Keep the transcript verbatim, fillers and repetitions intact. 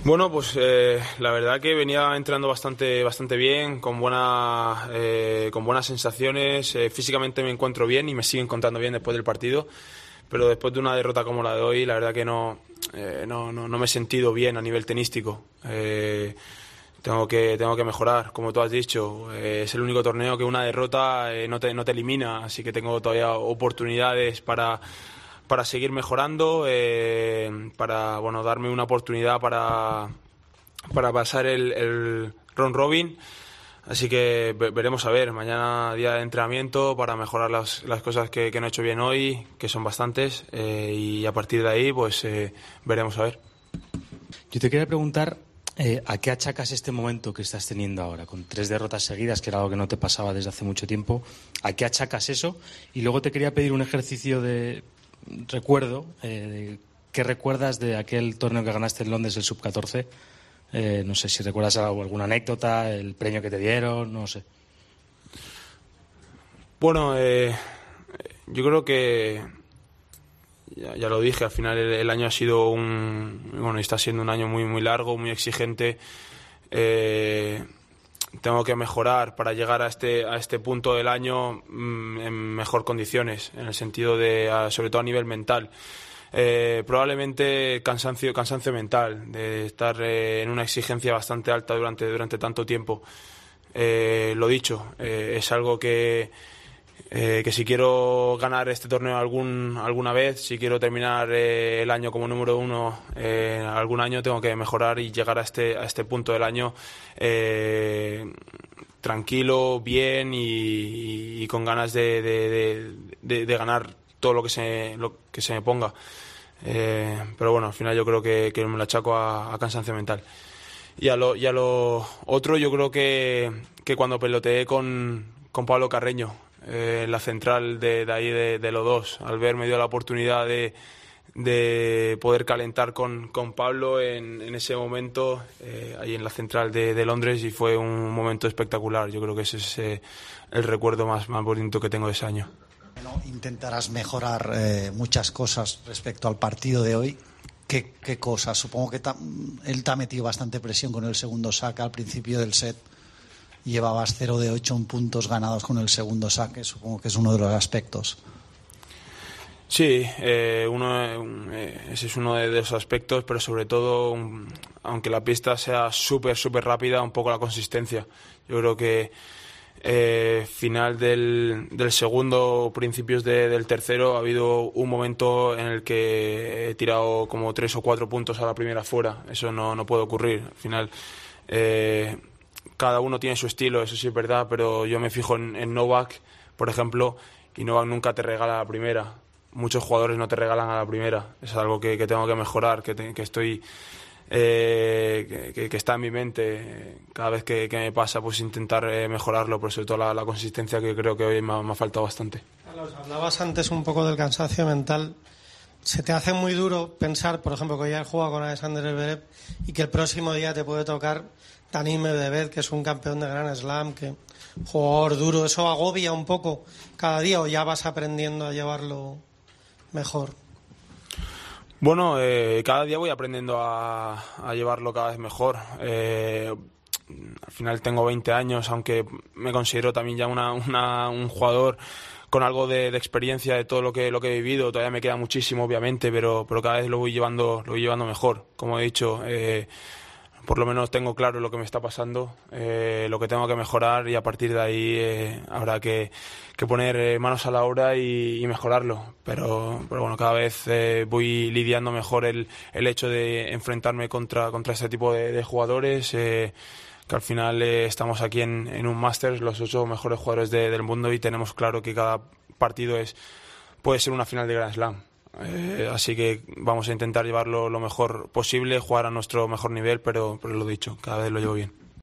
Bueno, pues eh, la verdad que venía entrando bastante, bastante bien, con, buena, eh, con buenas sensaciones. Eh, físicamente me encuentro bien y me sigo encontrando bien después del partido, pero después de una derrota como la de hoy, la verdad que no, eh, no, no, no me he sentido bien a nivel tenístico. Eh, tengo que, tengo que mejorar, como tú has dicho. Eh, es el único torneo que una derrota eh, no, te, no te elimina, así que tengo todavía oportunidades para para seguir mejorando, eh, para bueno darme una oportunidad para, para pasar el, el round robin. Así que veremos a ver, mañana día de entrenamiento para mejorar las, las cosas que, que no he hecho bien hoy, que son bastantes, eh, y a partir de ahí pues eh, veremos a ver. Yo te quería preguntar, eh, ¿a qué achacas este momento que estás teniendo ahora, con tres derrotas seguidas, que era algo que no te pasaba desde hace mucho tiempo? ¿A qué achacas eso? Y luego te quería pedir un ejercicio de recuerdo, eh, ¿qué recuerdas de aquel torneo que ganaste en Londres, el sub catorce? Eh, no sé si recuerdas algo, alguna anécdota, el premio que te dieron, no sé. Bueno, eh, yo creo que ya, ya lo dije, al final el, el año ha sido un, bueno, está siendo un año muy muy largo, muy exigente. Eh, tengo que mejorar para llegar a este a este punto del año mmm, en mejor condiciones, en el sentido de, sobre todo a nivel mental. Eh, probablemente cansancio cansancio mental, de estar eh, en una exigencia bastante alta durante durante tanto tiempo. Eh, lo dicho, eh, es algo que eh, que si quiero ganar este torneo algún alguna vez, si quiero terminar eh, el año como número uno eh, algún año, tengo que mejorar y llegar a este a este punto del año eh, tranquilo, bien y, y, y con ganas de, de, de, de, de ganar todo lo que se lo que se me ponga. Eh, pero bueno, al final yo creo que, que me lo achaco a, a cansancio mental. Y a lo, y a lo otro, yo creo que, que cuando peloteé con, con Pablo Carreño, eh, la central de, de ahí de, de los dos, al ver me dio la oportunidad de, de poder calentar con, con Pablo en, en ese momento, eh, ahí en la central de, de Londres, y fue un momento espectacular. Yo creo que ese es eh, el recuerdo más, más bonito que tengo de ese año. Bueno, intentarás mejorar eh, muchas cosas respecto al partido de hoy. ¿Qué, qué cosas? Supongo que ta, él te ha metido bastante presión con el segundo saque al principio del set. Llevabas cero de ocho en puntos ganados con el segundo saque. Supongo que es uno de los aspectos. Sí, eh, uno, eh, ese es uno de esos aspectos, pero sobre todo, un, aunque la pista sea súper, súper rápida, un poco la consistencia. Yo creo que Eh, final del, del segundo, principios de, del tercero, ha habido un momento en el que he tirado como tres o cuatro puntos a la primera fuera. Eso no, no puede ocurrir. Al final, eh, cada uno tiene su estilo, eso sí es verdad, pero yo me fijo en, en Novak, por ejemplo, y Novak nunca te regala la primera. Muchos jugadores no te regalan a la primera. Es algo que, que tengo que mejorar, que, te, que estoy... Eh, que, que está en mi mente cada vez que, que me pasa, pues intentar eh, mejorarlo, pero sobre todo la, la consistencia, que creo que hoy me ha, me ha faltado bastante. Carlos, hablabas antes un poco del cansancio mental. ¿Se te hace muy duro pensar, por ejemplo, que hoy has jugado con Alexander Zverev y que el próximo día te puede tocar Daniil Medvedev, que es un campeón de Grand Slam, que jugador duro? ¿Eso agobia un poco cada día o ya vas aprendiendo a llevarlo mejor? Bueno, eh, cada día voy aprendiendo a, a llevarlo cada vez mejor. Eh, al final tengo veinte años, aunque me considero también ya una, una, un jugador con algo de, de experiencia de todo lo que, lo que he vivido. Todavía me queda muchísimo, obviamente, pero, pero cada vez lo voy llevando, lo voy llevando mejor. Como he dicho, eh, por lo menos tengo claro lo que me está pasando, eh, lo que tengo que mejorar, y a partir de ahí eh, habrá que, que poner eh, manos a la obra y, y mejorarlo. Pero, pero bueno, cada vez eh, voy lidiando mejor el, el hecho de enfrentarme contra, contra este tipo de, de jugadores, eh, que al final eh, estamos aquí en, en un Masters, los ocho mejores jugadores de, del mundo, y tenemos claro que cada partido es puede ser una final de Grand Slam. Eh, así que vamos a intentar llevarlo lo mejor posible, jugar a nuestro mejor nivel, pero, pero lo dicho, cada vez lo llevo bien.